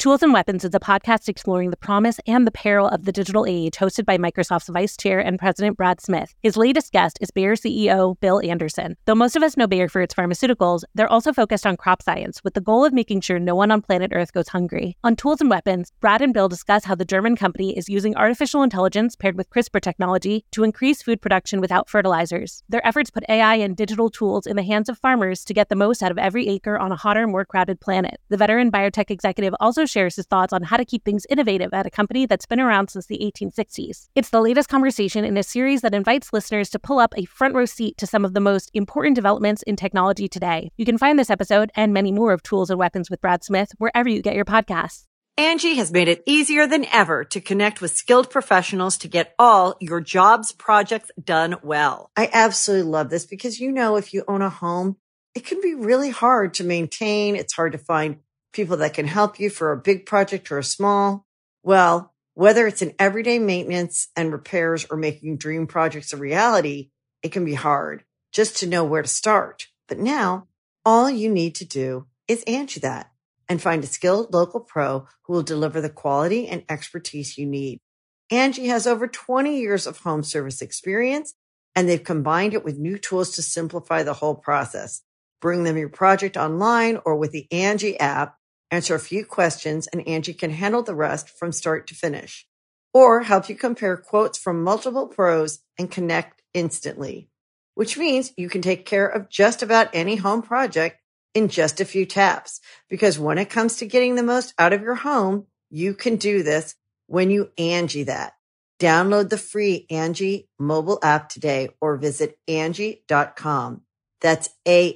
Tools and Weapons is a podcast exploring the promise and the peril of the digital age, hosted by Microsoft's Vice Chair and President Brad Smith. His latest guest is Bayer CEO Bill Anderson. Though most of us know Bayer for its pharmaceuticals, they're also focused on crop science, with the goal of making sure no one on planet Earth goes hungry. On Tools and Weapons, Brad and Bill discuss how the German company is using artificial intelligence paired with CRISPR technology to increase food production without fertilizers. Their efforts put AI and digital tools in the hands of farmers to get the most out of every acre on a hotter, more crowded planet. The veteran biotech executive also shares his thoughts on how to keep things innovative at a company that's been around since the 1860s. It's the latest conversation in a series that invites listeners to pull up a front row seat to some of the most important developments in technology today. You can find this episode and many more of Tools and Weapons with Brad Smith wherever you get your podcasts. Angie has made it easier than ever to connect with skilled professionals to get all your jobs projects done well. I absolutely love this because, if you own a home, it can be really hard to maintain. It's hard to find people that can help you for a big project or a small. Well, whether it's in everyday maintenance and repairs or making dream projects a reality, it can be hard just to know where to start. But now all you need to do is Angie that and find a skilled local pro who will deliver the quality and expertise you need. Angie has over 20 years of home service experience, and they've combined it with new tools to simplify the whole process. Bring them your project online or with the Angie app. Answer a few questions, and Angie can handle the rest from start to finish. Or help you compare quotes from multiple pros and connect instantly. Which means you can take care of just about any home project in just a few taps. Because when it comes to getting the most out of your home, you can do this when you Angie that. Download the free Angie mobile app today or visit Angie.com. That's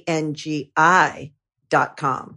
ANGI.com.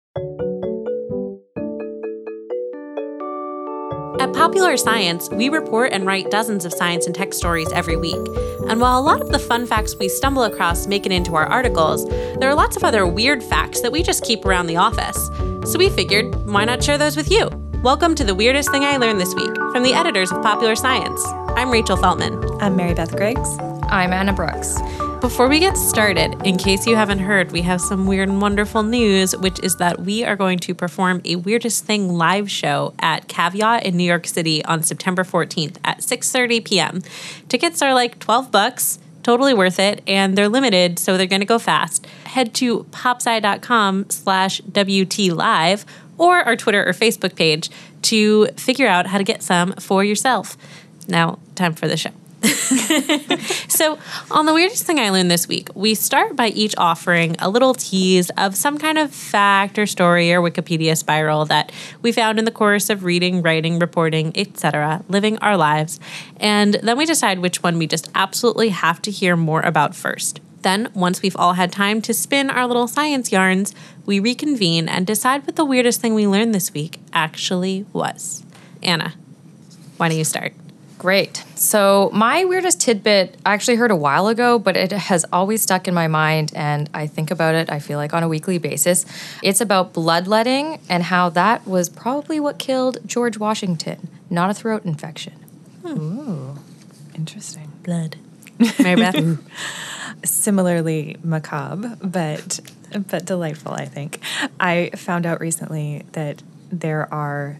At Popular Science, we report and write dozens of science and tech stories every week. And while a lot of the fun facts we stumble across make it into our articles, there are lots of other weird facts that we just keep around the office. So we figured, why not share those with you? Welcome to The Weirdest Thing I Learned This Week from the editors of Popular Science. I'm Rachel Feltman. I'm Mary Beth Griggs. I'm Anna Brooks. Before we get started, in case you haven't heard, we have some weird and wonderful news, which is that we are going to perform a Weirdest Thing live show at Caveat in New York City on September 14th at 6:30 p.m. Tickets are like $12, totally worth it, and they're limited, so they're going to go fast. Head to popsci.com/WT Live or our Twitter or Facebook page to figure out how to get some for yourself. Now, time for the show. So, on The Weirdest Thing I Learned This Week, we start by each offering a little tease of some kind of fact or story or Wikipedia spiral that we found in the course of reading, writing, reporting, etc., living our lives. And then we decide which one we just absolutely have to hear more about first. Then, once we've all had time to spin our little science yarns, we reconvene and decide what the weirdest thing we learned this week actually was. Anna, why don't you start? Great. So my weirdest tidbit I actually heard a while ago, but it has always stuck in my mind, and I think about it, I feel like, on a weekly basis. It's about bloodletting and how that was probably what killed George Washington, not a throat infection. Ooh, interesting. Blood. Mary Beth? Similarly macabre, but delightful, I think. I found out recently that there are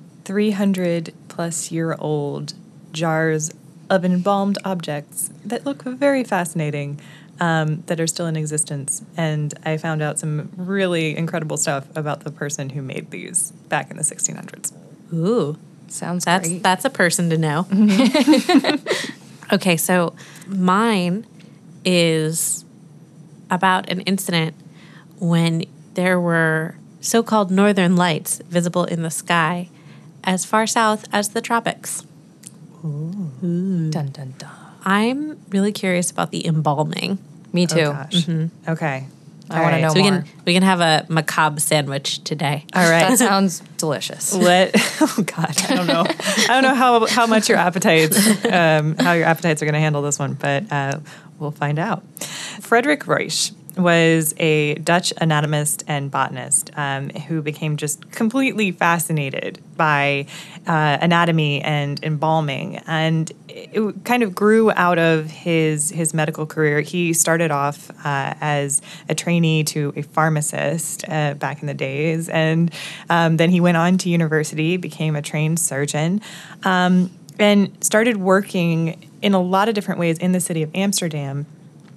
300-plus-year-old jars of embalmed objects that look very fascinating, that are still in existence. And I found out some really incredible stuff about the person who made these back in the 1600s. Ooh. Sounds great. That's a person to know. Okay, so mine is about an incident when there were so-called northern lights visible in the sky as far south as the tropics. Ooh. Dun, dun, dun. I'm really curious about the embalming. Me too. Oh, gosh. Mm-hmm. Okay. I want to know so more. We can have a macabre sandwich today. All right. That sounds delicious. Oh God, I don't know. I don't know how much your appetites, how your appetites are going to handle this one, but we'll find out. Frederick Reusch, was a Dutch anatomist and botanist who became just completely fascinated by anatomy and embalming. And it kind of grew out of his medical career. He started off as a trainee to a pharmacist back in the days. And then he went on to university, became a trained surgeon, and started working in a lot of different ways in the city of Amsterdam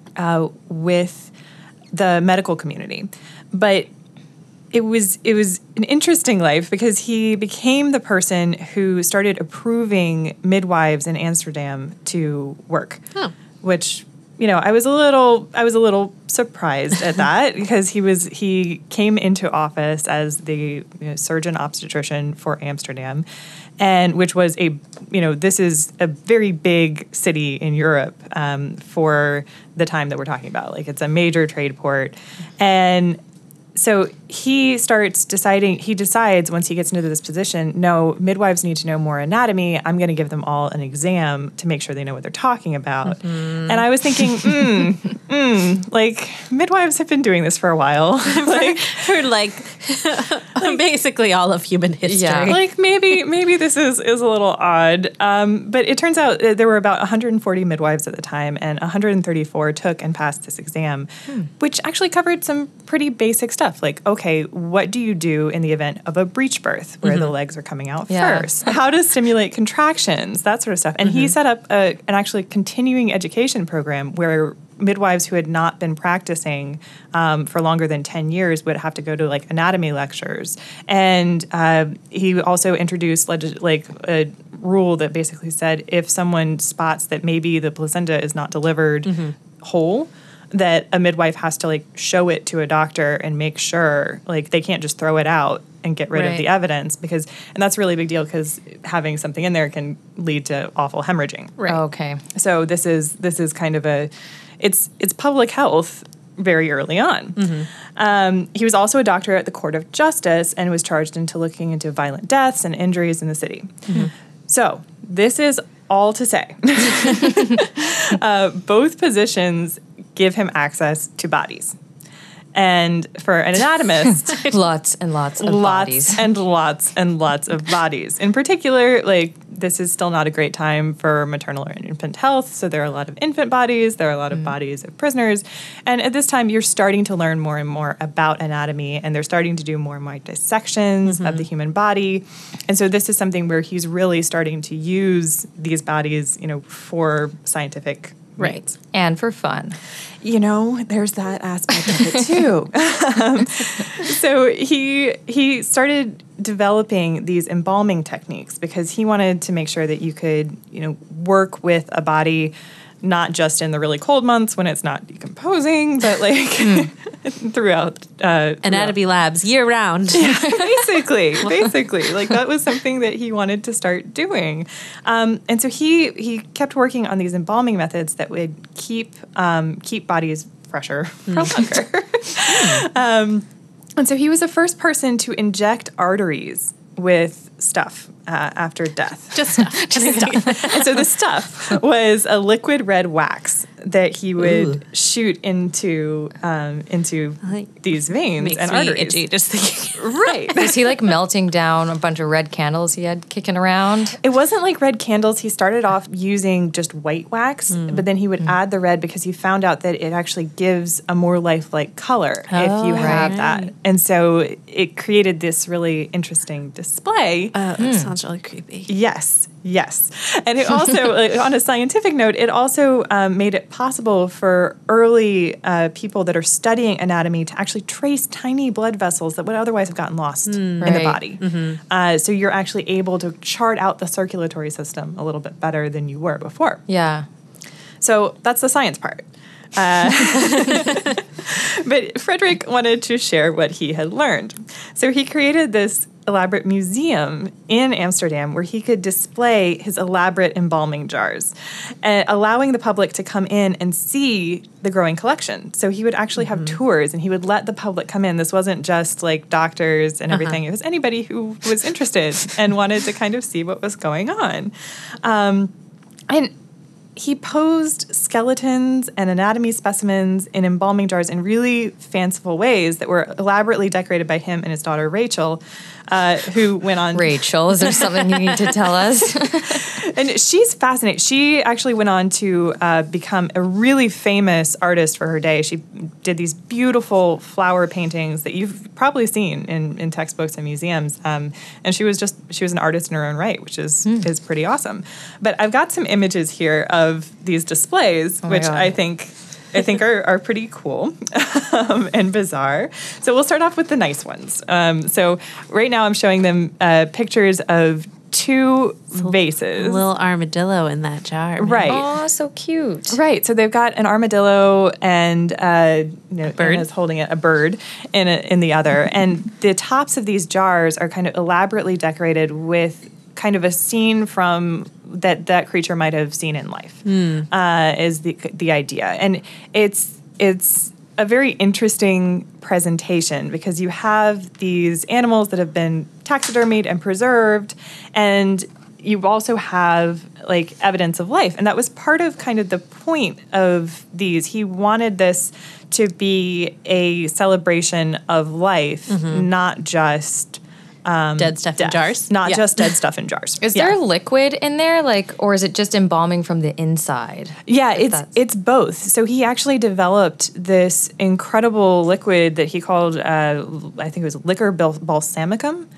with the medical community. But it was an interesting life because he became the person who started approving midwives in Amsterdam to work. Oh. Which, I was a little surprised at that because he came into office as the surgeon obstetrician for Amsterdam, and which was this is a very big city in Europe for the time that we're talking about. Like, it's a major trade port. And so he decides once he gets into this position, no, midwives need to know more anatomy. I'm going to give them all an exam to make sure they know what they're talking about. Mm-hmm. And I was thinking, like, midwives have been doing this for a while. like basically all of human history. Yeah. Like, maybe this is a little odd. But it turns out there were about 140 midwives at the time, and 134 took and passed this exam, which actually covered some pretty basic stuff. Like, okay, what do you do in the event of a breech birth where the legs are coming out first? How to stimulate contractions, that sort of stuff. And he set up an actually continuing education program where midwives who had not been practicing for longer than 10 years would have to go to, like, anatomy lectures. And he also introduced a rule that basically said if someone spots that maybe the placenta is not delivered whole, that a midwife has to, like, show it to a doctor and make sure, like, they can't just throw it out and get rid of the evidence and that's a really big deal because having something in there can lead to awful hemorrhaging. Right. Okay. So this is kind of it's public health very early on. He was also a doctor at the Court of Justice and was charged into looking into violent deaths and injuries in the city. So this is all to say, both positions give him access to bodies. And for an anatomist, lots and lots of bodies. and lots and lots of bodies. In particular, like, this is still not a great time for maternal or infant health, so there are a lot of infant bodies, there are a lot of bodies of prisoners, and at this time you're starting to learn more and more about anatomy, and they're starting to do more and more dissections of the human body. And so this is something where he's really starting to use these bodies, for scientific Right. And for fun. There's that aspect of it too. So he started developing these embalming techniques because he wanted to make sure that you could, work with a body not just in the really cold months when it's not decomposing, but like throughout anatomy labs year round. basically, like that was something that he wanted to start doing, and so he kept working on these embalming methods that would keep bodies fresher for longer. And so he was the first person to inject arteries with stuff after death. Just stuff. And so the stuff was a liquid red wax that he would shoot into these veins Makes and me arteries. itchy just thinking. Right. Was he like melting down a bunch of red candles he had kicking around? It wasn't like red candles. He started off using just white wax, but then he would add the red because he found out that it actually gives a more lifelike color if you have that. And so it created this really interesting display. That sounds really creepy. Yes. And it also, on a scientific note, it also made it possible for early people that are studying anatomy to actually trace tiny blood vessels that would otherwise have gotten lost in the body. So you're actually able to chart out the circulatory system a little bit better than you were before. Yeah. So that's the science part. But Frederick wanted to share what he had learned. So he created this elaborate museum in Amsterdam where he could display his elaborate embalming jars, allowing the public to come in and see the growing collection. So he would actually have tours and he would let the public come in. This wasn't just like doctors and everything. It was anybody who was interested and wanted to kind of see what was going on. And he posed skeletons and anatomy specimens in embalming jars in really fanciful ways that were elaborately decorated by him and his daughter Rachel, who went on. Rachel, is there something you need to tell us? And she's fascinating. She actually went on to become a really famous artist for her day. She did these beautiful flower paintings that you've probably seen in textbooks and museums. And she was an artist in her own right, which is pretty awesome. But I've got some images here of these displays, which I think are pretty cool and bizarre. So we'll start off with the nice ones. So right now I'm showing them pictures of two vases. A little armadillo in that jar. Man. Right. Oh, so cute. Right. So they've got an armadillo and bird. Anna's holding a bird in the other. And the tops of these jars are kind of elaborately decorated with kind of a scene from that creature might have seen in life, is the idea. And it's a very interesting presentation because you have these animals that have been taxidermied and preserved, and you also have like evidence of life. And that was part of kind of the point of these. He wanted this to be a celebration of life, not just dead stuff in jars? Not just dead stuff in jars. Is there liquid in there, or is it just embalming from the inside? Yeah, it's both. So he actually developed this incredible liquid that he called, I think it was liquor balsamicum.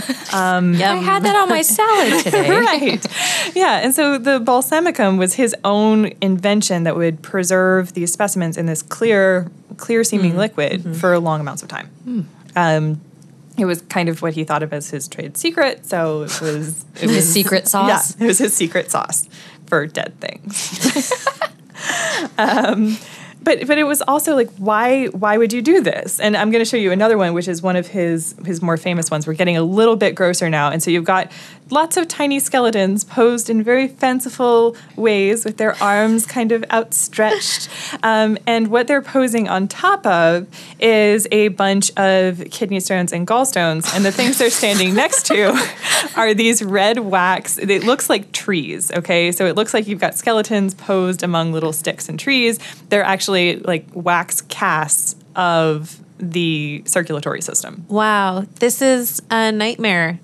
I had that on my salad today. Right. Yeah, and so the balsamicum was his own invention that would preserve these specimens in this clear-seeming liquid for long amounts of time. It was kind of what he thought of as his trade secret, so it was his secret sauce. Yeah, it was his secret sauce for dead things. But it was also like, why would you do this? And I'm going to show you another one, which is one of his more famous ones. We're getting a little bit grosser now. And so you've got lots of tiny skeletons posed in very fanciful ways with their arms kind of outstretched. And what they're posing on top of is a bunch of kidney stones and gallstones. And the things they're standing next to are these red wax. It looks like trees, okay? So it looks like you've got skeletons posed among little sticks and trees. They're actually like wax casts of the circulatory system. Wow, this is a nightmare.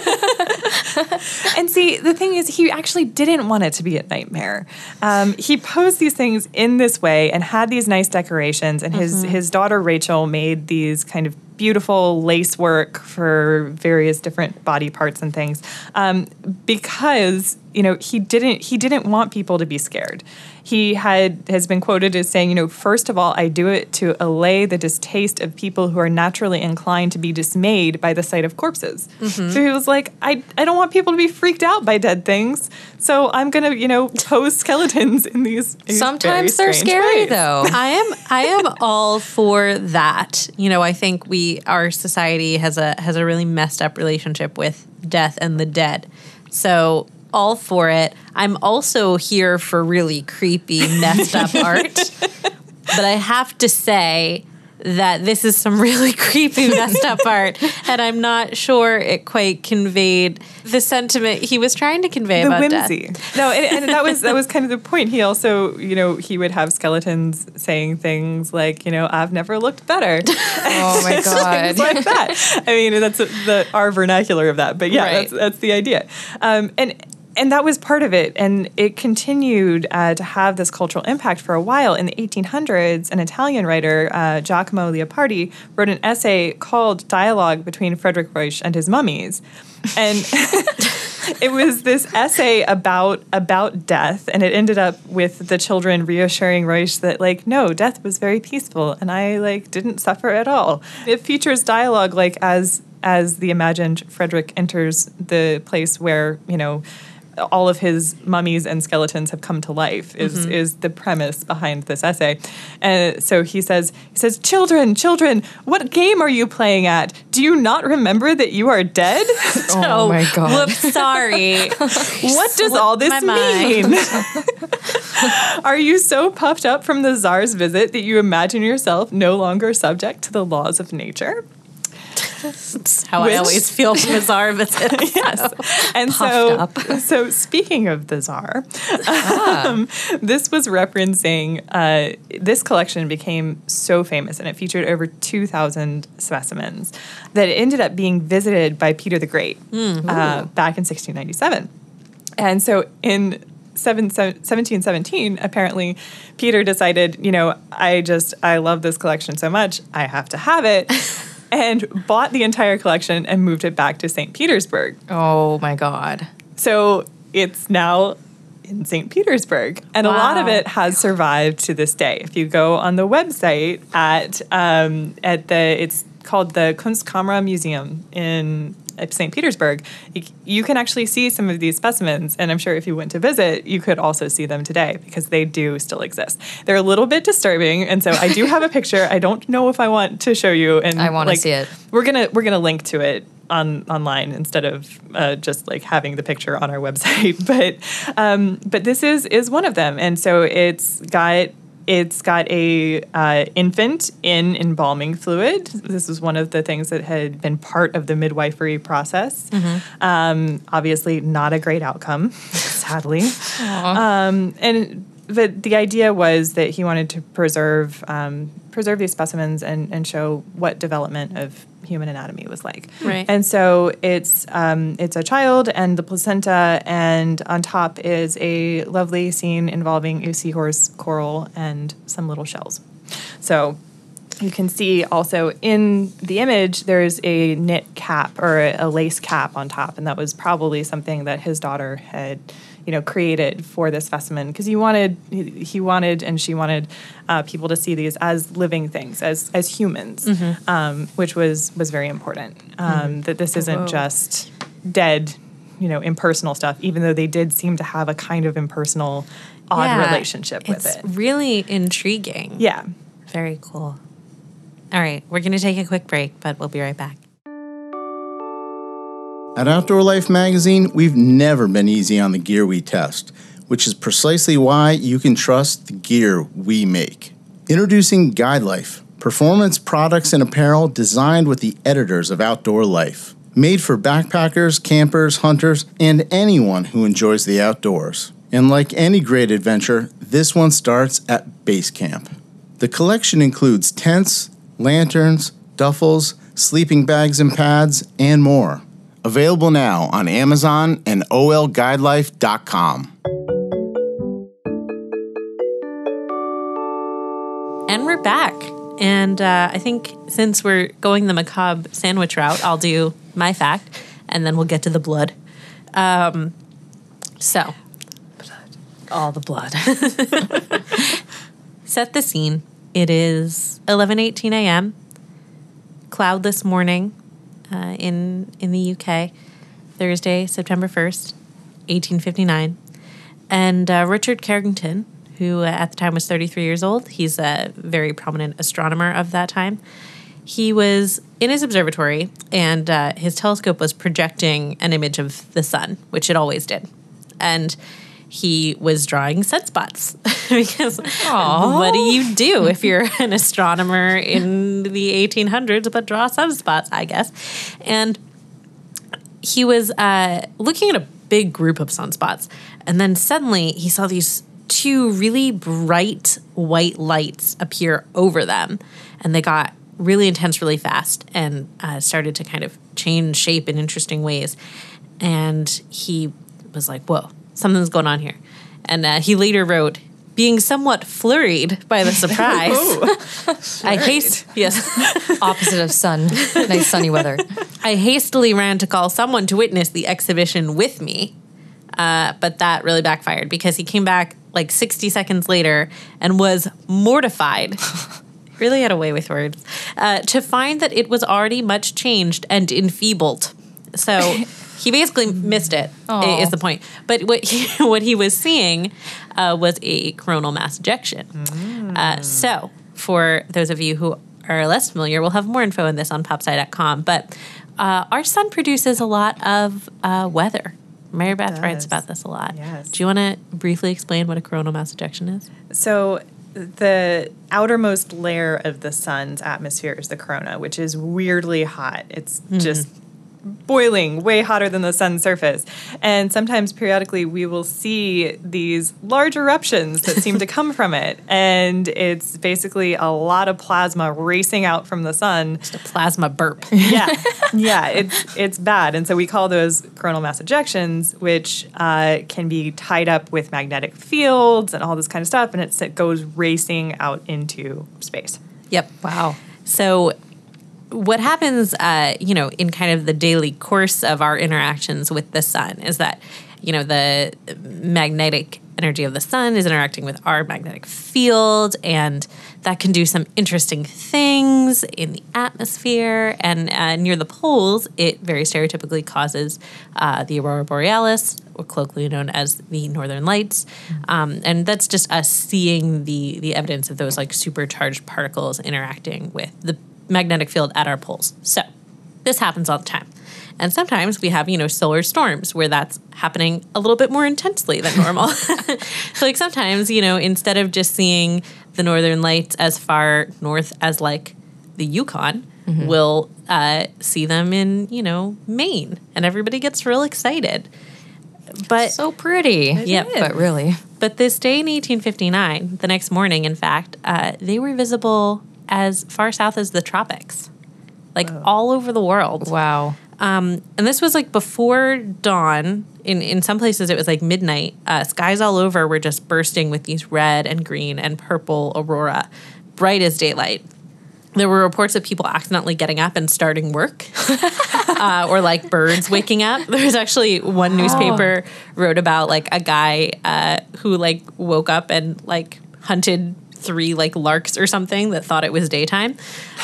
And see, the thing is, he actually didn't want it to be a nightmare. He posed these things in this way and had these nice decorations, and his daughter Rachel made these kind of beautiful lace work for various different body parts and things, because he didn't want people to be scared. He has been quoted as saying, first of all, I do it to allay the distaste of people who are naturally inclined to be dismayed by the sight of corpses. So he was like, I don't want people to be freaked out by dead things, so I'm going to, pose skeletons in these Sometimes they're scary, though. I am all for that. I think our society has a really messed up relationship with death and the dead. So all for it. I'm also here for really creepy, messed up art. But I have to say that this is some really creepy, messed up art, and I'm not sure it quite conveyed the sentiment he was trying to convey about whimsy. death. No, and that was kind of the point. He also, he would have skeletons saying things like, I've never looked better. Oh my God. Things like that. I mean, that's our vernacular of that. But yeah, right. that's the idea. And that was part of it. And it continued to have this cultural impact for a while. In the 1800s, an Italian writer, Giacomo Leopardi, wrote an essay called Dialogue Between Frederick Ruysch and His Mummies. And it was this essay about death. And it ended up with the children reassuring Ruysch that, no, death was very peaceful. And I, didn't suffer at all. It features dialogue, as the imagined Frederick enters the place where, all of his mummies and skeletons have come to life is the premise behind this essay. And so he says, children, what game are you playing at? Do you not remember that you are dead? Oh my God. Whoops, sorry. What does all this mean? Are you so puffed up from the Tsar's visit that you imagine yourself no longer subject to the laws of nature? That's how I always feel from a Czar visit. Yes. And so speaking of the Czar, this was referencing, this collection became so famous and it featured over 2,000 specimens that it ended up being visited by Peter the Great back in 1697. And so in 1717, apparently, Peter decided, I love this collection so much, I have to have it, and bought the entire collection and moved it back to St. Petersburg. Oh, my God. So it's now in St. Petersburg. And a lot of it has survived to this day. If you go on the website it's called the Kunstkamera Museum in St. Petersburg, you can actually see some of these specimens. And I'm sure if you went to visit, you could also see them today because they do still exist. They're a little bit disturbing. And so I do have a picture. I don't know if I want to show you. And I want to see it. We're gonna link to it online instead of just like having the picture on our website. But this is one of them. And so it's got a infant in embalming fluid. This was one of the things that had been part of the midwifery process. Obviously, not a great outcome, sadly. But the idea was that he wanted to preserve these specimens and show what development of human anatomy was like. Right. And so it's a child and the placenta, and on top is a lovely scene involving a seahorse coral and some little shells. So you can see also in the image there's a knit cap or a lace cap on top, and that was probably something that his daughter had created for this specimen because he wanted and she wanted people to see these as living things, as humans, which was very important. That this isn't just dead, impersonal stuff, even though they did seem to have a kind of impersonal, odd relationship with it. It's really intriguing. Yeah. Very cool. All right, we're going to take a quick break, but we'll be right back. At Outdoor Life magazine, we've never been easy on the gear we test, which is precisely why you can trust the gear we make. Introducing Guide Life, performance products and apparel designed with the editors of Outdoor Life. Made for backpackers, campers, hunters, and anyone who enjoys the outdoors. And like any great adventure, this one starts at base camp. The collection includes tents, lanterns, duffels, sleeping bags and pads, and more. Available now on Amazon and olguidelife.com. And we're back. And I think since we're going the macabre sandwich route, I'll do my fact, and then we'll get to the blood. So, All the blood. Set the scene. It is 11:18 a.m., cloudless morning. In the UK, Thursday, September 1st, 1859. And Richard Carrington, who at the time was 33 years old, he's a very prominent astronomer of that time. He was in his observatory, and his telescope was projecting an image of the sun, which it always did. And he was drawing sunspots because what do you do if you're an astronomer in the 1800s but draw sunspots, I guess. And he was looking at a big group of sunspots, and then suddenly he saw these two really bright white lights appear over them, and they got really intense really fast and started to kind of change shape in interesting ways. And he was like, whoa, something's going on here. And he later wrote, being somewhat flurried by the surprise. Opposite of sun. Nice sunny weather. I hastily ran to call someone to witness the exhibition with me. But that really backfired because he came back like 60 seconds later and was mortified. Really had a way with words. To find that it was already much changed and enfeebled. So he basically missed it, is the point. But what he was seeing was a coronal mass ejection. So for those of you who are less familiar, we'll have more info on this on popsci.com. But our sun produces a lot of weather. Mary Beth writes about this a lot. Yes. Do you want to briefly explain what a coronal mass ejection is? So the outermost layer of the sun's atmosphere is the corona, which is weirdly hot. It's just boiling, way hotter than the sun's surface. And sometimes periodically we will see these large eruptions that seem to come from it. And it's basically a lot of plasma racing out from the sun. Just a plasma burp. Yeah, it's bad. And so we call those coronal mass ejections, which can be tied up with magnetic fields and all this kind of stuff. And it goes racing out into space. Yep. Wow. So what happens, in kind of the daily course of our interactions with the sun is that, the magnetic energy of the sun is interacting with our magnetic field, and that can do some interesting things in the atmosphere. And near the poles, it very stereotypically causes the aurora borealis, or colloquially known as the northern lights. And that's just us seeing the evidence of those like supercharged particles interacting with the magnetic field at our poles. So this happens all the time. And sometimes we have, solar storms where that's happening a little bit more intensely than normal. So like sometimes, instead of just seeing the northern lights as far north as like the Yukon, we'll see them in, Maine, and everybody gets real excited. But So pretty. Yep. But really. But this day in 1859, the next morning, in fact, they were visible as far south as the tropics, like all over the world. Wow. And this was like before dawn. In some places, it was like midnight. Skies all over were just bursting with these red and green and purple aurora, bright as daylight. There were reports of people accidentally getting up and starting work, or like birds waking up. There was actually one newspaper wrote about like a guy who like woke up and like hunted 3 like larks or something that thought it was daytime.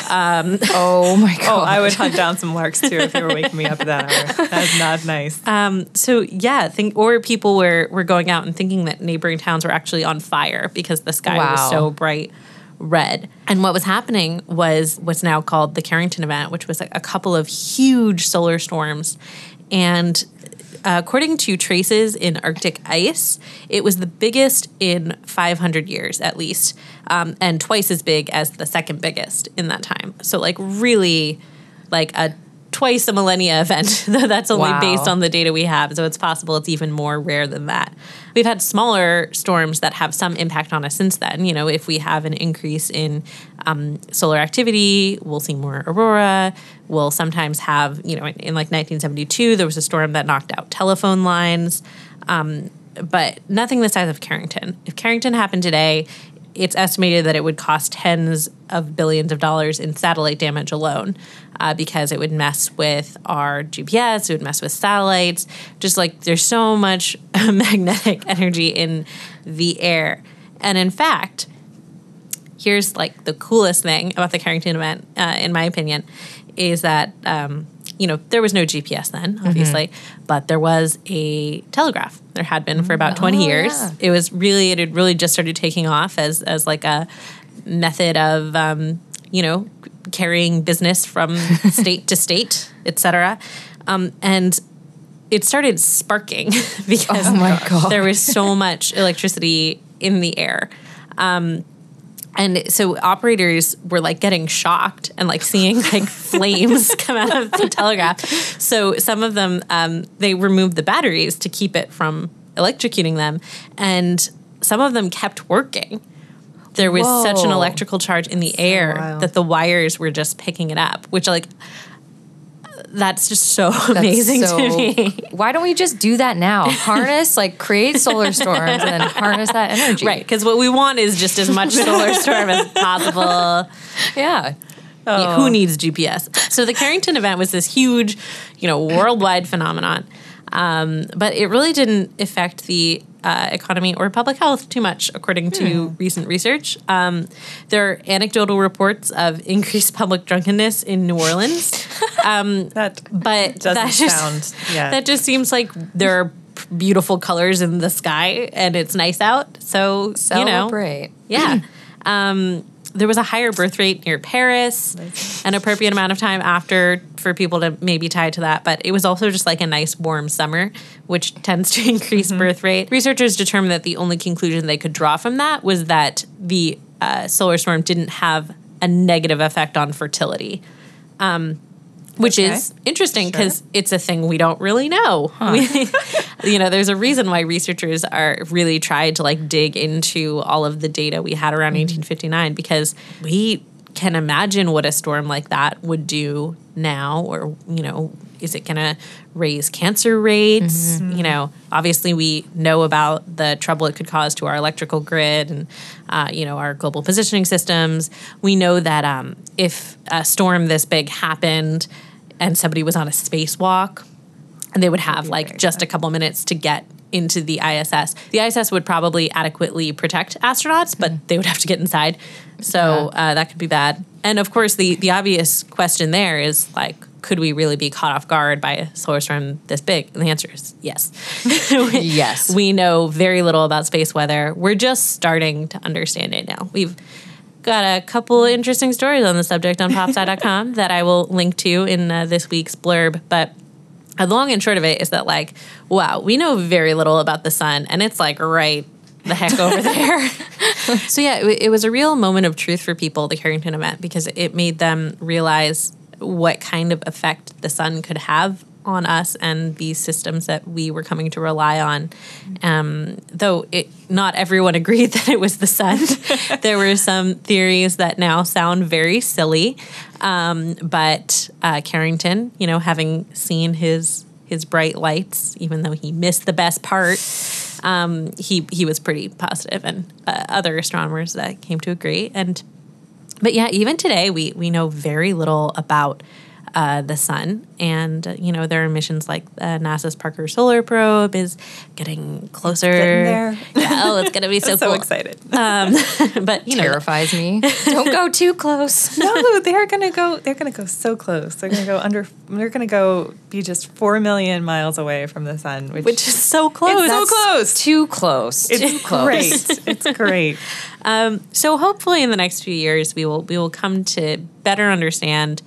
Oh my God. Oh, I would hunt down some larks too if they were waking me up at that hour. That's not nice. So yeah, or people were going out and thinking that neighboring towns were actually on fire because the sky was so bright red. And what was happening was what's now called the Carrington event, which was a couple of huge solar storms. And according to traces in Arctic ice, it was the biggest in 500 years at least, and twice as big as the second biggest in that time. So like really like a twice a millennia event. That's only based on the data we have. So it's possible it's even more rare than that. We've had smaller storms that have some impact on us since then. If we have an increase in solar activity, we'll see more aurora. We'll sometimes have, in like 1972, there was a storm that knocked out telephone lines. But nothing the size of Carrington. If Carrington happened today, it's estimated that it would cost tens of billions of dollars in satellite damage alone, because it would mess with our GPS, it would mess with satellites. Just like there's so much magnetic energy in the air. And in fact, here's like the coolest thing about the Carrington event, in my opinion, is that there was no GPS then, obviously, but there was a telegraph. There had been for about 20 years. Yeah. It had really just started taking off as like a method of, carrying business from state to state, et cetera. And it started sparking because there was so much electricity in the air. And so operators were like getting shocked and like seeing like flames come out of the telegraph. So some of them, they removed the batteries to keep it from electrocuting them. And some of them kept working. There was such an electrical charge in the air that the wires were just picking it up, which like, that's just so amazing to me. Why don't we just do that now? Create solar storms and then harness that energy. Right, because what we want is just as much solar storm as possible. Yeah. Who needs GPS? So the Carrington event was this huge, worldwide phenomenon. But it really didn't affect the economy or public health too much, according to recent research. There are anecdotal reports of increased public drunkenness in New Orleans. That just seems like there are beautiful colors in the sky and it's nice out. So, Celebrate. Yeah. there was a higher birth rate near Paris, an appropriate amount of time after for people to maybe tie to that. But it was also just like a nice warm summer, which tends to increase birth rate. Researchers determined that the only conclusion they could draw from that was that the solar storm didn't have a negative effect on fertility. Which is interesting because it's a thing we don't really know. There's a reason why researchers are really tried to like dig into all of the data we had around 1859, because we can imagine what a storm like that would do now, or, is it going to raise cancer rates? Obviously we know about the trouble it could cause to our electrical grid and, our global positioning systems. We know that if a storm this big happened and somebody was on a spacewalk, and they would have like just a couple minutes to get into the ISS. The ISS would probably adequately protect astronauts, but they would have to get inside. So that could be bad. And of course, the obvious question there is like, could we really be caught off guard by a solar storm this big? And the answer is yes. Yes. We know very little about space weather. We're just starting to understand it now. We've got a couple interesting stories on the subject on popsci.com that I will link to in this week's blurb. But the long and short of it is that, like, wow, we know very little about the sun, and it's like right the heck over there. So yeah, it was a real moment of truth for people, the Carrington event, because it made them realize what kind of effect the sun could have on us and these systems that we were coming to rely on. Though not everyone agreed that it was the sun. There were some theories that now sound very silly. But Carrington, having seen his bright lights, even though he missed the best part, he was pretty positive, and other astronomers that came to agree. But yeah, even today we know very little about the sun, and there are missions like NASA's Parker Solar Probe is getting closer. Getting there. Yeah, it's gonna be so cool. So excited. But terrifies me. Don't go too close. No, they're gonna go so close. They're gonna go They're gonna go be just 4 million miles away from the sun, which is so close. It's so close. Too close. It's too close. Great. It's great. So hopefully in the next few years we will come to better understand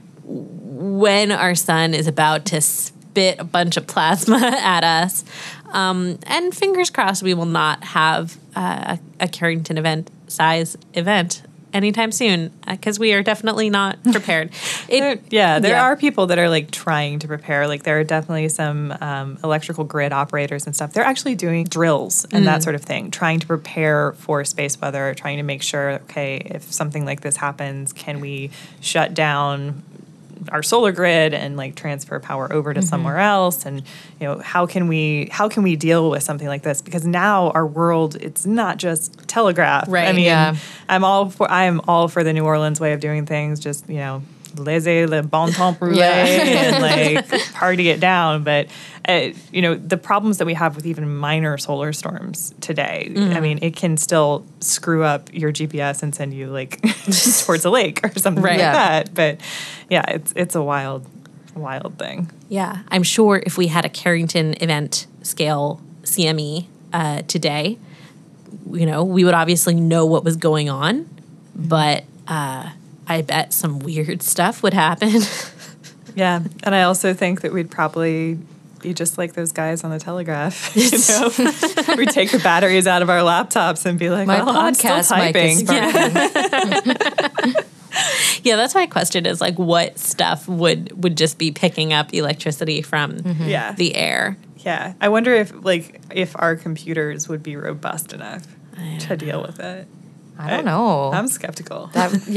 when our sun is about to spit a bunch of plasma at us. And fingers crossed we will not have a Carrington size event anytime soon, because we are definitely not prepared. There are people that are like trying to prepare. Like there are definitely some electrical grid operators and stuff. They're actually doing drills and that sort of thing, trying to prepare for space weather, trying to make sure, okay, if something like this happens, can we shut down our solar grid and like transfer power over to somewhere else? And how can we deal with something like this? Because now our world, it's not just telegraph. Right. I mean, I am all for the New Orleans way of doing things. Just laissez le bon temps rouler and like party it down. But the problems that we have with even minor solar storms today, I mean, it can still screw up your GPS and send you like towards a lake or something like that. But yeah, it's a wild thing. Yeah, I'm sure if we had a Carrington event scale CME today, we would obviously know what was going on, but I bet some weird stuff would happen. Yeah, and I also think that we'd probably be just like those guys on the telegraph. We take the batteries out of our laptops and be like, my podcast mic is sparking. Yeah, that's my question is like what stuff would just be picking up electricity from the air. Yeah, I wonder if our computers would be robust enough to deal with it. I don't know. I'm skeptical.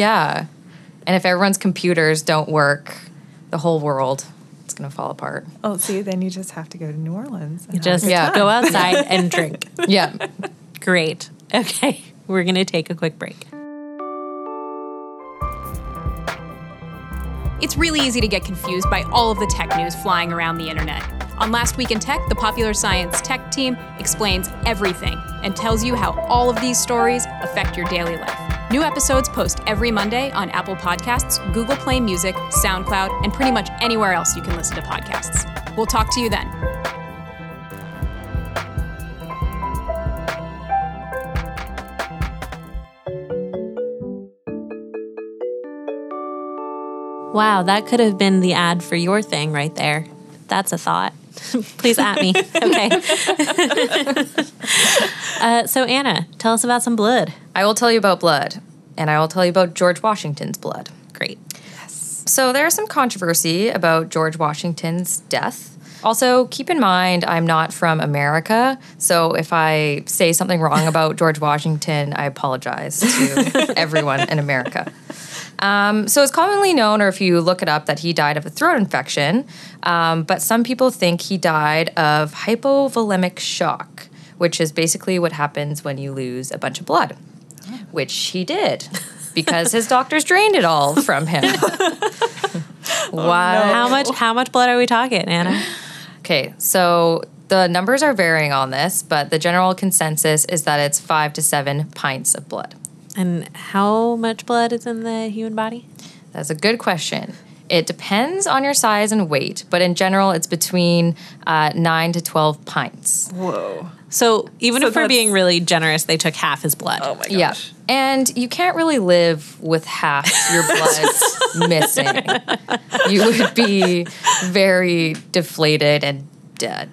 And if everyone's computers don't work, the whole world, it's going to fall apart. Oh, see, then you just have to go to New Orleans. You just go outside and drink. Yeah. Great. Okay, we're going to take a quick break. It's really easy to get confused by all of the tech news flying around the internet. On Last Week in Tech, the Popular Science tech team explains everything and tells you how all of these stories affect your daily life. New episodes post every Monday on Apple Podcasts, Google Play Music, SoundCloud, and pretty much anywhere else you can listen to podcasts. We'll talk to you then. Wow, that could have been the ad for your thing right there. That's a thought. Please at me. Okay. So Anna, tell us about some blood. I will tell you about blood, and I will tell you about George Washington's blood. Great. So there's some controversy about George Washington's death. Also, keep in mind, I'm not from America, so if I say something wrong about George Washington, I apologize to everyone in America. So it's commonly known, or if you look it up, that he died of a throat infection, but some people think he died of hypovolemic shock, which is basically what happens when you lose a bunch of blood, which he did. Because his doctors drained it all from him. Wow. How much blood are we talking, Anna? Okay, so the numbers are varying on this, but the general consensus is that it's 5 to 7 pints of blood. And how much blood is in the human body? That's a good question. It depends on your size and weight, but in general, it's between 9 to 12 pints. Whoa. So even if we're being really generous, they took half his blood. Oh my gosh. Yeah. And you can't really live with half your blood missing. You would be very deflated and dead.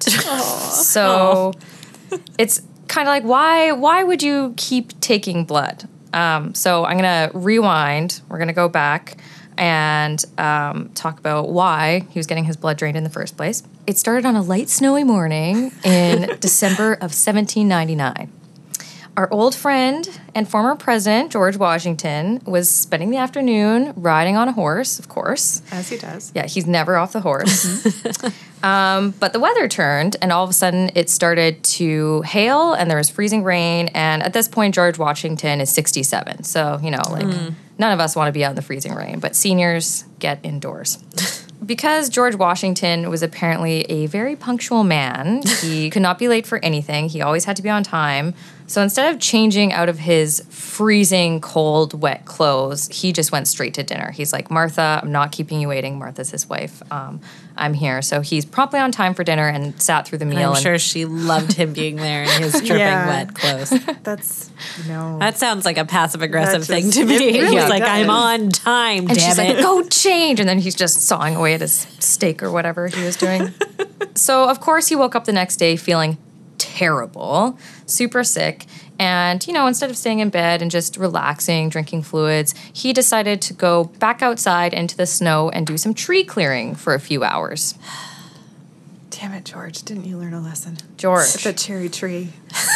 So it's kind of like, why would you keep taking blood? So I'm going to rewind. We're going to go back and talk about why he was getting his blood drained in the first place. It started on a light snowy morning in December of 1799. Our old friend and former president, George Washington, was spending the afternoon riding on a horse, of course. As he does. Yeah, he's never off the horse. But the weather turned, and all of a sudden it started to hail, and there was freezing rain. And at this point, George Washington is 67. So, none of us want to be out in the freezing rain, but seniors get indoors. Because George Washington was apparently a very punctual man, he could not be late for anything. He always had to be on time. So instead of changing out of his freezing, cold, wet clothes, he just went straight to dinner. He's like, Martha, I'm not keeping you waiting. Martha's his wife. I'm here. So he's promptly on time for dinner and sat through the meal. I'm sure she loved him being there in his dripping wet clothes. That's, That sounds like a passive-aggressive thing to it me. really He's like, does. I'm on time, And she's damn like, it. go change. And then he's just sawing away at his steak or whatever he was doing. So, of course, he woke up the next day feeling terrible, super sick. And, instead of staying in bed and just relaxing, drinking fluids, he decided to go back outside into the snow and do some tree clearing for a few hours. Damn it, George. Didn't you learn a lesson? George. The cherry tree.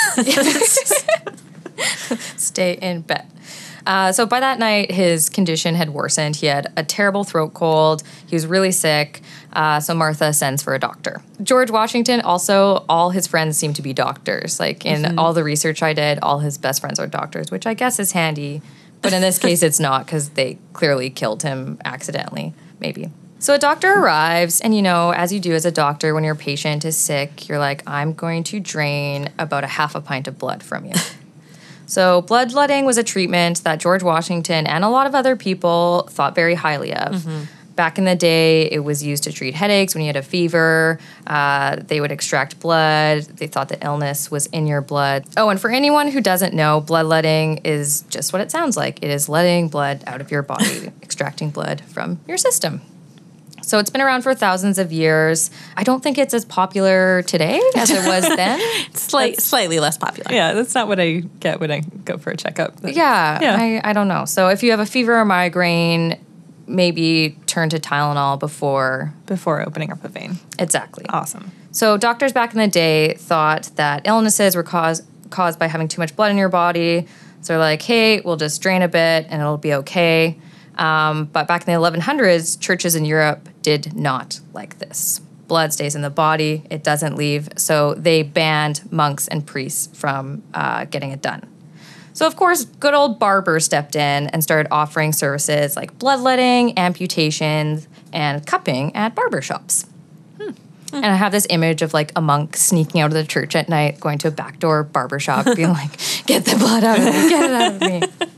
Stay in bed. So by that night, his condition had worsened. He had a terrible throat cold. He was really sick. So Martha sends for a doctor. George Washington, also, all his friends seem to be doctors. Like in all the research I did, all his best friends are doctors, which I guess is handy. But in this case, it's not because they clearly killed him accidentally, maybe. So a doctor arrives, and as you do as a doctor, when your patient is sick, you're like, I'm going to drain about a half a pint of blood from you. So bloodletting was a treatment that George Washington and a lot of other people thought very highly of. Back in the day, it was used to treat headaches when you had a fever. They would extract blood. They thought the illness was in your blood. Oh, and for anyone who doesn't know, bloodletting is just what it sounds like. It is letting blood out of your body, extracting blood from your system. So it's been around for thousands of years. I don't think it's as popular today as it was then. Slightly less popular. Yeah, that's not what I get when I go for a checkup. Yeah. I don't know. So if you have a fever or migraine, maybe turn to Tylenol before opening up a vein. Exactly. Awesome. So doctors back in the day thought that illnesses were caused by having too much blood in your body. So they're like, hey, we'll just drain a bit and it'll be okay. But back in the 1100s, churches in Europe did not like this. Blood stays in the body. It doesn't leave. So they banned monks and priests from getting it done. So, of course, good old barbers stepped in and started offering services like bloodletting, amputations, and cupping at barbershops. And I have this image of, like, a monk sneaking out of the church at night, going to a backdoor barbershop, being like, get the blood out of me, get it out of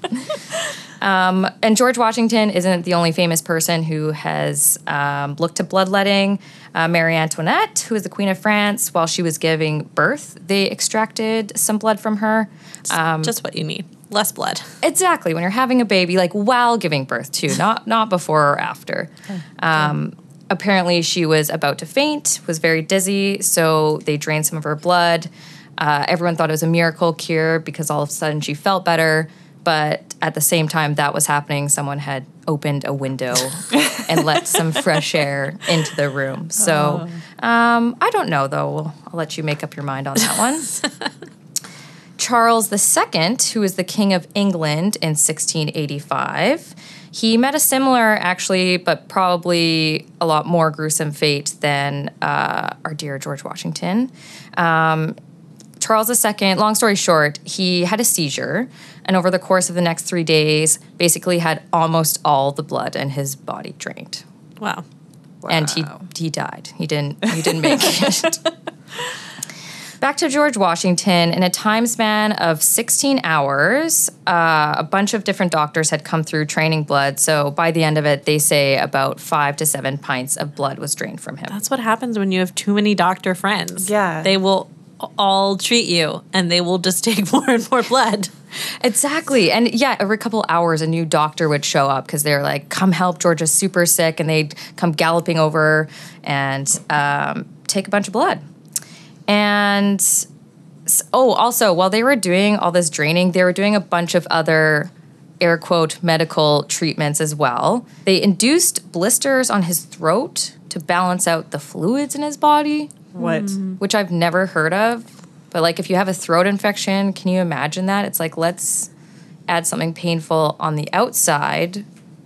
me. And George Washington isn't the only famous person who has looked to bloodletting. Marie Antoinette, who was the Queen of France, while she was giving birth, they extracted some blood from her. Just what you need. less blood. Exactly. When you're having a baby, like while giving birth too, not before or after. Apparently she was about to faint, was very dizzy, so they drained some of her blood. Everyone thought it was a miracle cure because all of a sudden she felt better. But at the same time that was happening, someone had opened a window and let some fresh air into the room. So I don't know, though. I'll let you make up your mind on that one. Charles II, who was the King of England in 1685, he met a similar, actually, but probably a lot more gruesome fate than our dear George Washington. Charles II, long story short, he had a seizure, and over the course of the next 3 days, basically had almost all the blood in his body drained. Wow. And he died. He didn't make it. Back to George Washington. In a time span of 16 hours, a bunch of different doctors had come through training blood. So by the end of it, they say about 5 to 7 pints of blood was drained from him. That's what happens when you have too many doctor friends. Yeah. They will all treat you, and they will just take more and more blood. Exactly. And yeah, every couple hours, a new doctor would show up because they're like, come help, George is super sick. And they'd come galloping over and take a bunch of blood. And also, while they were doing all this draining, they were doing a bunch of other, air quote, medical treatments as well. They induced blisters on his throat to balance out the fluids in his body. What? Which I've never heard of. But, like, if you have a throat infection, can you imagine that? It's like, let's add something painful on the outside.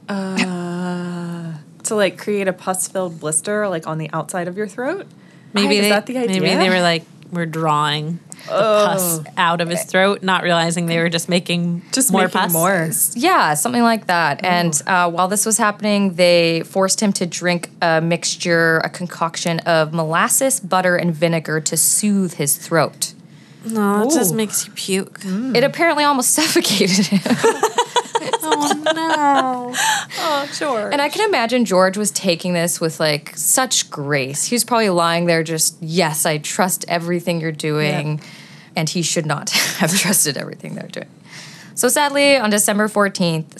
To, like, create a pus-filled blister, like, on the outside of your throat? Maybe Is that the idea? Maybe they were like, we're drawing the pus out of his throat, not realizing they were just making more pus. more. Yeah, something like that. And while this was happening, they forced him to drink a concoction of molasses, butter, and vinegar to soothe his throat. No, that just makes you puke. It apparently almost suffocated him. Oh, no. Oh, sure. And I can imagine George was taking this with, like, such grace. He was probably lying there just, yes, I trust everything you're doing. Yeah. And he should not have trusted everything they're doing. So sadly, on December 14th,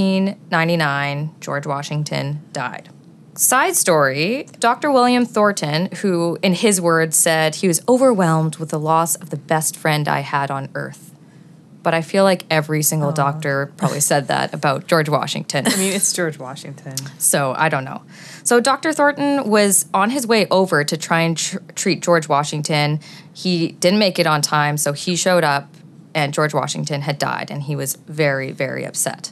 1799, George Washington died. Side story, Dr. William Thornton, who, in his words, said he was overwhelmed with the loss of the best friend I had on earth. But I feel like every single doctor probably said that about George Washington. I mean, it's George Washington. So I don't know. So Dr. Thornton was on his way over to try and treat George Washington. He didn't make it on time, so he showed up, and George Washington had died, and he was very, very upset.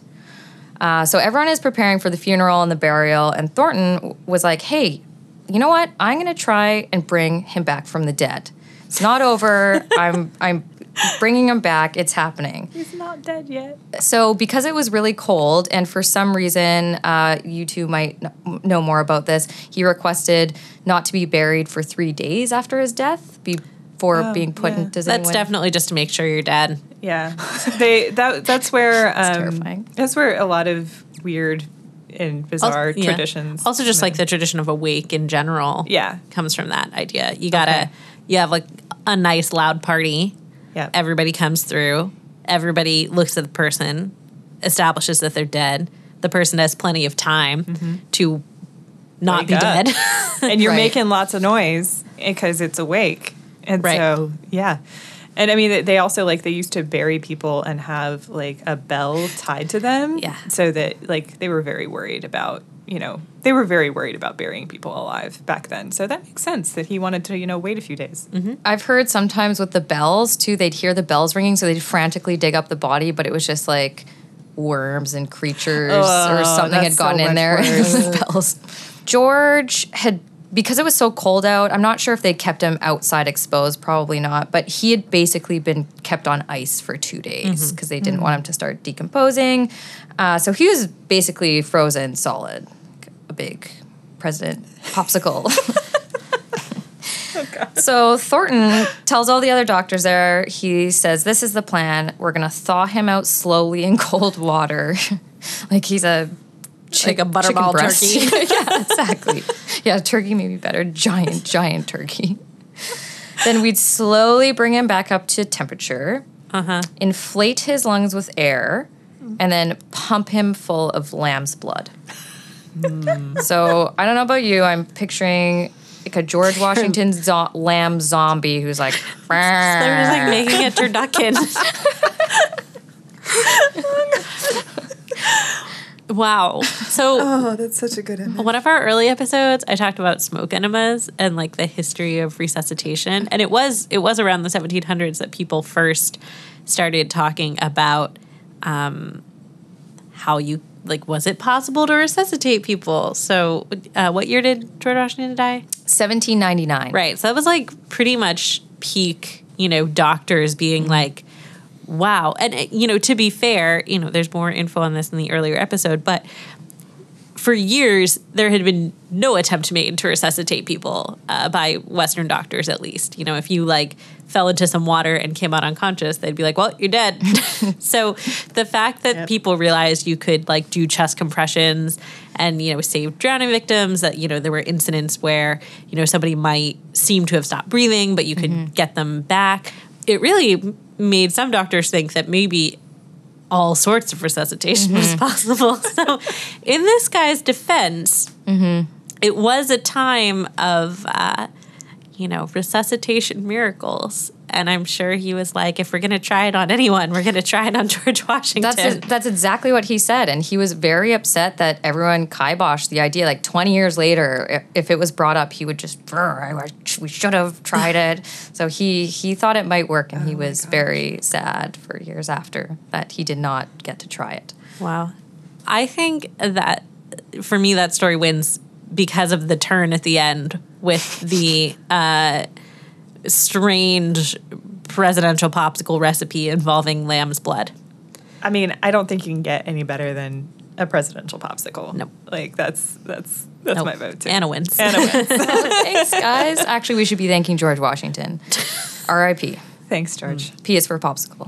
So everyone is preparing for the funeral and the burial, and Thornton was like, hey, you know what? I'm going to try and bring him back from the dead. It's not over. I'm bringing him back. It's happening. He's not dead yet. So because it was really cold, and for some reason, you two might know more about this, he requested not to be buried for 3 days after his death before being put into... That's definitely just to make sure you're dead. Yeah. That's where... terrifying. That's where a lot of weird and bizarre traditions... Also just like the tradition of a wake in general comes from that idea. You gotta... You have like a nice loud party. Yeah. Everybody comes through. Everybody looks at the person, establishes that they're dead. The person has plenty of time to not be dead. And you're making lots of noise because it's awake. And so, yeah. And I mean, they also, like, they used to bury people and have, like, a bell tied to them. Yeah. So that, like, they were very worried about, they were very worried about burying people alive back then. So that makes sense that he wanted to, wait a few days. Mm-hmm. I've heard sometimes with the bells, too, they'd hear the bells ringing, so they'd frantically dig up the body, but it was just, like, worms and creatures or something had gotten in there. The bells. George had... Because it was so cold out, I'm not sure if they kept him outside exposed, probably not, but he had basically been kept on ice for 2 days because they didn't want him to start decomposing. So he was basically frozen solid, a big president popsicle. So Thornton tells all the other doctors there, he says, this is the plan. We're going to thaw him out slowly in cold water. Like he's like a butterball turkey. Yeah, exactly. Yeah, turkey may be better. Giant turkey. Then we'd slowly bring him back up to temperature. inflate his lungs with air, and then pump him full of lamb's blood. So I don't know about you. I'm picturing like a George Washington lamb zombie who's like... They're just like making a turducken. Wow. So that's such a good image. one of our early episodes, I talked about smoke enemas and like the history of resuscitation. And it was around the 1700s that people first started talking about how you, like, was it possible to resuscitate people? So what year did George Washington die? 1799. Right. So that was like pretty much peak, doctors being like, wow. And, to be fair, there's more info on this in the earlier episode, but for years, there had been no attempt made to resuscitate people by Western doctors, at least. If you fell into some water and came out unconscious, they'd be like, well, you're dead. So the fact that people realized you could do chest compressions and, save drowning victims, that, there were incidents where, somebody might seem to have stopped breathing, but you could get them back. It really made some doctors think that maybe all sorts of resuscitation was possible. So in this guy's defense, it was a time of, resuscitation miracles. And I'm sure he was like, if we're going to try it on anyone, we're going to try it on George Washington. That's exactly what he said. And he was very upset that everyone kiboshed the idea. 20 years later, if it was brought up, he would just, we should have tried it. So he thought it might work, and he was very sad for years after that he did not get to try it. Wow. I think that, for me, that story wins because of the turn at the end with the strange presidential popsicle recipe involving lamb's blood. I mean, I don't think you can get any better than a presidential popsicle. Nope. That's my vote too. Anna wins. Thanks, guys. Actually, we should be thanking George Washington. R.I.P. Thanks, George. P is for popsicle.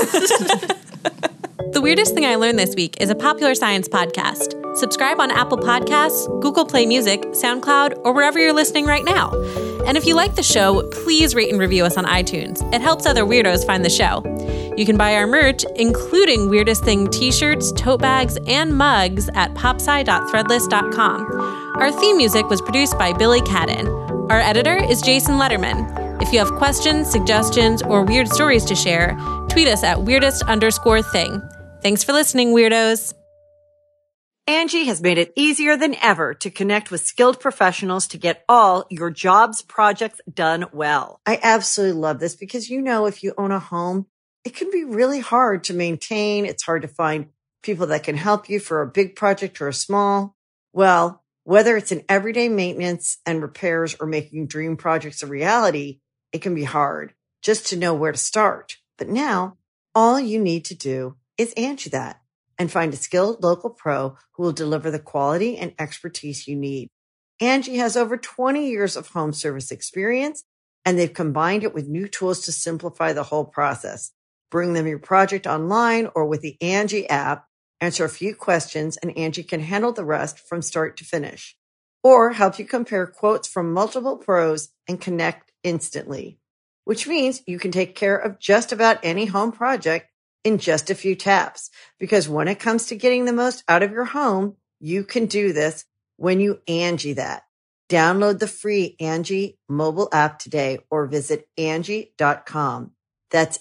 The Weirdest Thing I Learned This Week is a Popular Science podcast. Subscribe on Apple Podcasts, Google Play Music, SoundCloud, or wherever you're listening right now. And if you like the show, please rate and review us on iTunes. It helps other weirdos find the show. You can buy our merch, including Weirdest Thing t-shirts, tote bags, and mugs at popsci.threadless.com. Our theme music was produced by Billy Cadden. Our editor is Jason Letterman. If you have questions, suggestions, or weird stories to share, tweet us at weirdest_thing. Thanks for listening, weirdos. Angie has made it easier than ever to connect with skilled professionals to get all your jobs projects done well. I absolutely love this because, if you own a home, it can be really hard to maintain. It's hard to find people that can help you for a big project or a small. Well, whether it's in everyday maintenance and repairs or making dream projects a reality, it can be hard just to know where to start. But now, all you need to do is Angie that and find a skilled local pro who will deliver the quality and expertise you need. Angie has over 20 years of home service experience, and they've combined it with new tools to simplify the whole process. Bring them your project online or with the Angie app, answer a few questions, and Angie can handle the rest from start to finish. Or help you compare quotes from multiple pros and connect instantly, which means you can take care of just about any home project in just a few taps. Because when it comes to getting the most out of your home, you can do this when you Angie that. Download the free Angie mobile app today or visit Angie.com. That's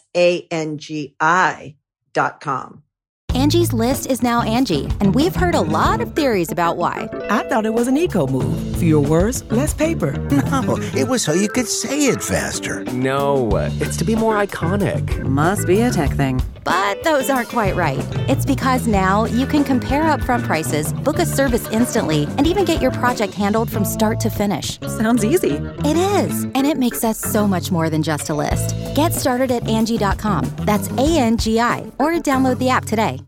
ANGI.com. Angie's List is now Angie, and we've heard a lot of theories about why. I thought it was an eco move. Fewer words, less paper. No, it was so you could say it faster. No, it's to be more iconic. Must be a tech thing. But those aren't quite right. It's because now you can compare upfront prices, book a service instantly, and even get your project handled from start to finish. Sounds easy. It is, and it makes us so much more than just a list. Get started at Angie.com. That's ANGI, or download the app today.